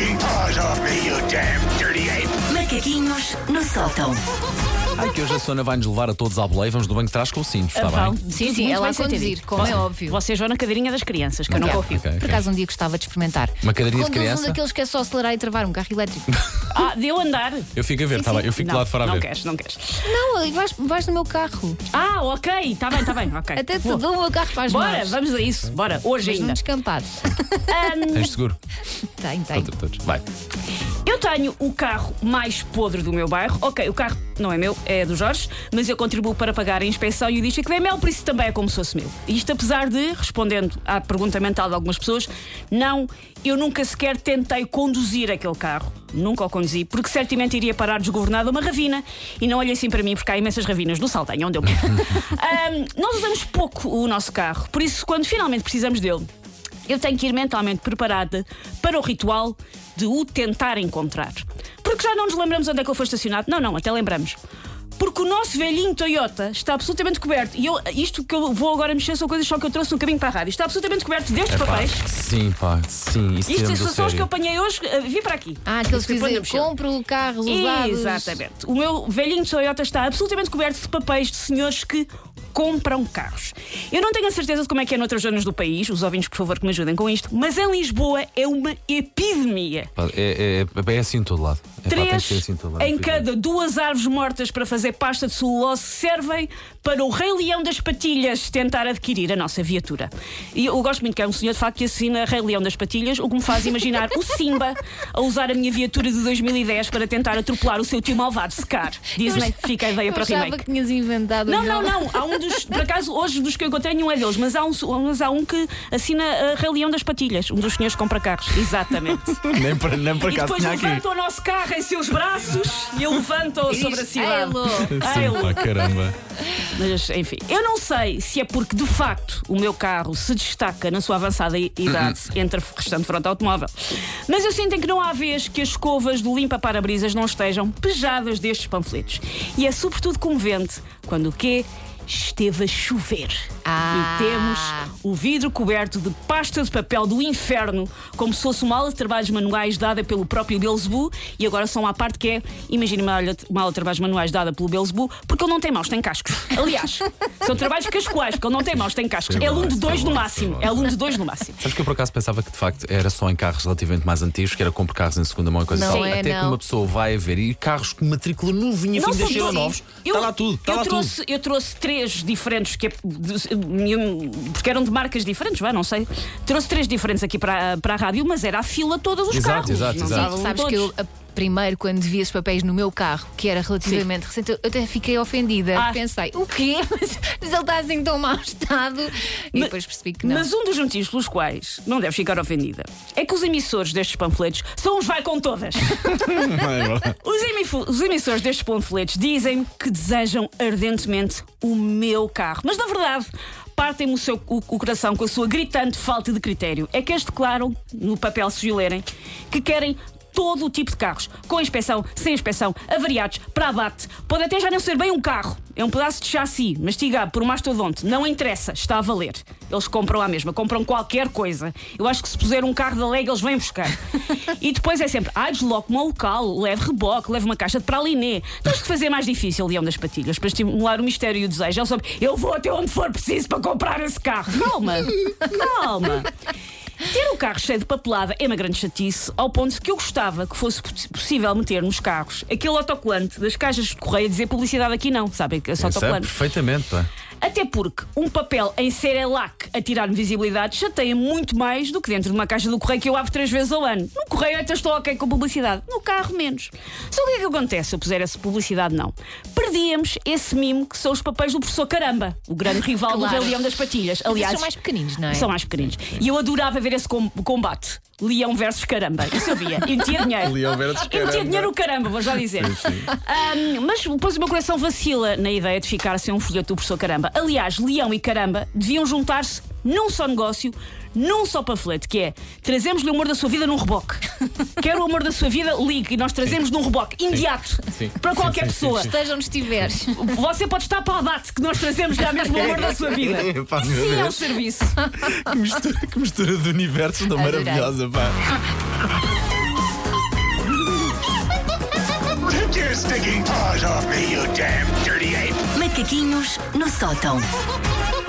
taking paws off me, you damn dirty ape! Macaquinhos no sótão. Ai, que hoje a Sona vai-nos levar a todos à boleia. Vamos do banco de trás com o cintos, está Vão. bem? Sim, Sim, muito ela bem a conduzir, sentido. como é óbvio. Vocês vão na cadeirinha das crianças, que eu não confio. Ok, Por ok. acaso um dia gostava de experimentar. Uma cadeirinha de Conduz criança? um daqueles que é só acelerar e travar, um carro elétrico. De eu andar? Eu fico a ver, está bem? Eu fico Não, lá de fora a não ver. queres, não queres. Não, vais no meu carro. Ok, está bem, ok. Até te Vou. dou o meu carro para as Bora, mãos. vamos a isso, bora, hoje Mas num ainda. descampado. Tens seguro? Tem. Todos. Vai. Eu tenho o carro mais podre do meu bairro. Ok, o carro não é meu, é do Jorge, mas eu contribuo para pagar a inspeção e o disco que é meu, por isso também é como se fosse meu. Isto apesar de, respondendo à pergunta mental de algumas pessoas, não, eu nunca sequer tentei conduzir aquele carro. Nunca o conduzi, porque certamente iria parar desgovernado a uma ravina. E não olhem assim para mim, porque há imensas ravinas no Saldanha, onde eu moro. Nós usamos pouco o nosso carro, por isso quando finalmente precisamos dele, eu tenho que ir mentalmente preparada para o ritual de o tentar encontrar. Porque já não nos lembramos onde é que ele foi estacionado. Não, até lembramos. Porque o nosso velhinho Toyota está absolutamente coberto. E isto que eu vou agora mexer são coisas só que eu trouxe no caminho para a rádio. Está absolutamente coberto destes papéis. Sim, isso Isto tira-me do são os que eu sério. apanhei hoje. Vi para aqui. Aqueles que Fui pondo dizem, a mexer. compro carros usados. Exatamente. O meu velhinho Toyota está absolutamente coberto de papéis de senhores que compram carros. Eu não tenho a certeza de como é que é noutras zonas do país, os ouvintes, por favor, que me ajudem com isto, mas em Lisboa é uma epidemia. É assim em todo lado. Tem que ser 3 assim em todo lado. em cada 2 árvores mortas para fazer pasta de celulose servem para o Rei Leão das Patilhas tentar adquirir a nossa viatura. E eu gosto muito que é um senhor de facto que assina Rei Leão das Patilhas, o que me faz imaginar o Simba a usar a minha viatura de 2010 para tentar atropelar o seu tio malvado Scar. Disney, fica a ideia Eu para o achava remake. que tinhas inventado Não. o nome. Há um dos, por acaso, hoje dos que eu encontrei, nenhum é deles, mas há um que assina Rei Leão das Patilhas, um dos senhores que compra carros. Exatamente. Nem por E acaso depois tinha aqui. levanta o nosso carro em seus braços e eu levanto-o sobre a cidade. Halo. Sim, pá, caramba. Mas, enfim, eu não sei se é porque de facto o meu carro se destaca na sua avançada idade entre a restante frota automóvel. Mas eu sinto em que não há vez que as escovas do limpa-parabrisas não estejam pejadas destes panfletos. E é sobretudo comovente quando o quê? Esteve a chover. Ah. E temos o vidro coberto de pasta de papel do inferno, como se fosse uma aula de trabalhos manuais dada pelo próprio Beelzebub. E agora só uma parte que é, imagine uma aula de trabalhos manuais dada pelo Beelzebub, porque ele não tem mãos, tem cascos. Aliás, são trabalhos cascoais, porque ele não tem mãos, tem cascos. É aluno de 2 no máximo. É aluno de 2 no máximo. Sabes que eu por acaso pensava que de facto era só em carros relativamente mais antigos, que era comprar carros em segunda mão e coisa Não assim. é, Até que não. uma pessoa vai a ver e carros com matrícula novinha, Não fim são de cheiro todos. novos. Está lá tudo, está lá tudo. Eu trouxe 3 diferentes, porque eram de marcas diferentes, não sei. Trouxe 3 diferentes aqui para a rádio, mas era a fila toda dos Exato, carros. exato, Não exato. estavam Sabes todos. que eu, primeiro, quando vi esses papéis no meu carro, que era relativamente recente, eu até fiquei ofendida. Pensei, o quê? Mas ele está assim em tão mau estado. E depois percebi que não. Mas um dos motivos pelos quais não deves ficar ofendida é que os emissores destes panfletos são os vai com todas. Os emissores destes panfletos dizem que desejam ardentemente o meu carro. Mas na verdade partem-me o coração com a sua gritante falta de critério. É que eles declaram, no papel se o lerem, que querem todo o tipo de carros, com inspeção, sem inspeção, avariados, para abate. Pode até já não ser bem um carro, é um pedaço de chassi mastigado por um mastodonte, não interessa, está a valer. Eles compram à mesma, compram qualquer coisa. Eu acho que se puser um carro da Lega, eles vêm buscar. E depois é sempre, desloque-me ao local, leve reboque, leve uma caixa de praliné. Tens de fazer mais difícil, Leão das Patilhas, para estimular o mistério e o desejo. Ele sabe, eu vou até onde for preciso para comprar esse carro. Calma. Ter um carro cheio de papelada é uma grande chatice, ao ponto de que eu gostava que fosse possível meter nos carros aquele autocolante das caixas de correio a dizer publicidade aqui não, sabem que é só Sabe autocolante. perfeitamente, pá. Até porque um papel em Cerelac a tirar-me visibilidade chateia muito mais do que dentro de uma caixa do correio que eu abro 3 vezes ao ano. No correio até estou ok com publicidade, no carro menos. Só o que é que acontece se eu puser essa publicidade? Não. Perdíamos esse mimo que são os papéis do professor Caramba, o grande rival do Rei Leão das Patilhas. Aliás, são mais pequeninos, não é? São mais pequeninos. E eu adorava ver esse combate. Leão versus Caramba. Isso eu via. E metia dinheiro. Leão versus E metia Caramba. dinheiro no Caramba, vou já dizer. Mas depois o meu coração vacila na ideia de ficar a ser um folheto do professor Caramba. Aliás, Leão e Caramba deviam juntar-se num só negócio, num só panfleto, que é trazemos-lhe o amor da sua vida num reboque. Quer o amor da sua vida, ligue e nós trazemos num reboque imediato Sim. para qualquer pessoa. Esteja onde estiveres. Você pode estar para o abate, que nós trazemos já mesmo o amor da sua vida. Pá, meu Sim, é o Deus. serviço. Que mistura de universos tão Adorei. maravilhosa, pá. stinking paws off me, you damn dirty ape! Macaquinhos no sótão.